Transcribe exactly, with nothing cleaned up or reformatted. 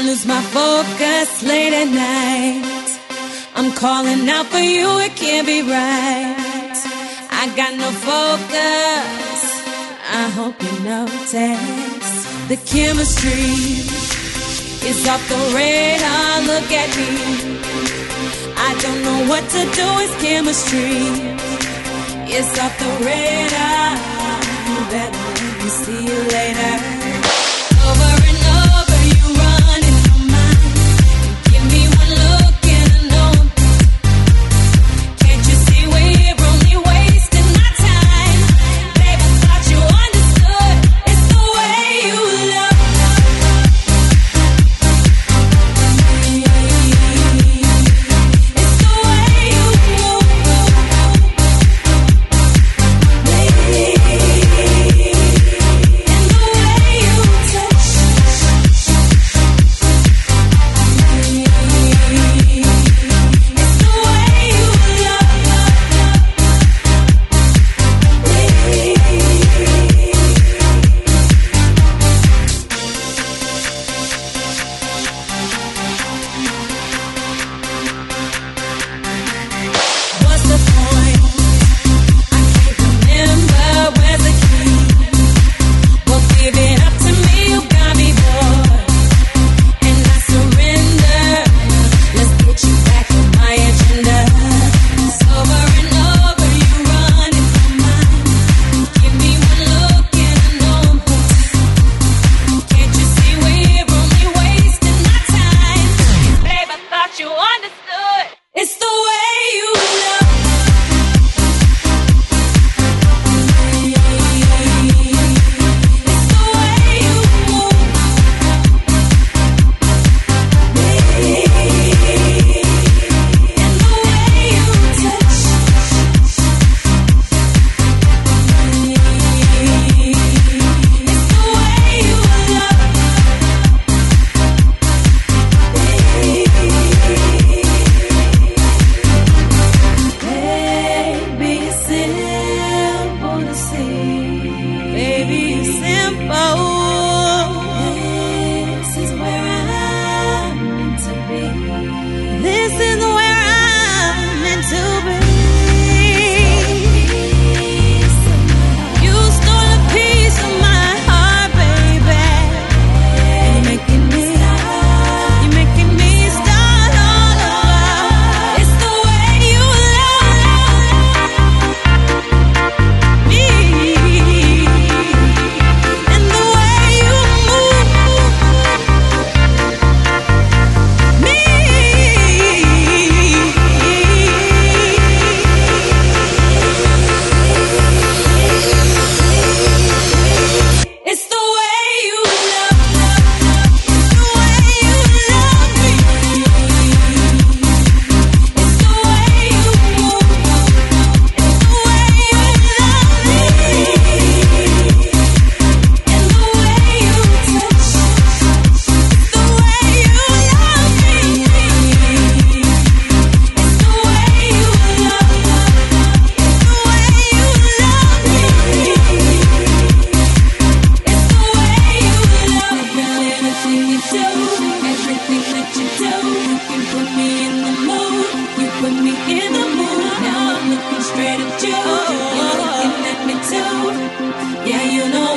lose my focus late at night. I'm calling out for you, it can't be right. I got no focus, I hope you notice. The chemistry is off the radar, look at me. I don't know what to do, it's chemistry. It's off the radar, you better let me see you later. Over and over you run in your mind. Give me one look and I know. Can't you see we're only wasting my time? Babe, I thought you understood. It's the way you love. It's the way you move. And the way you touch. It's the way you love. What's the point? I can't remember where's the key. Well, give it up to me, you got me bored, and I surrender. Let's get you back on my agenda. It's over and over, you run in my mind. Give me one look and I know I'm hooked. Can't you see we're only wasting my time? Babe, I thought you understood. It's the way you love. It's the way you move. And the way you touch. It's the way you love. Baby, it's simple to see. Baby, it's simple. This is where I'm meant to be. This is where I'm meant to be. You stole a piece of my heart, baby. And you're making me, you're making me start all over. It's the way you love me, and the way you move me. It's the way you love. It's the way you love me. It's the way you move. It's the way you love me. And the way you touch. It's the way you love me. It's the way you love. It's the way you love me. It's the way you love. Everything you do, everything that you do, you put me in the mood. You put me in the mood. Now I'm looking straight at you. You're looking at me too. Yeah, you know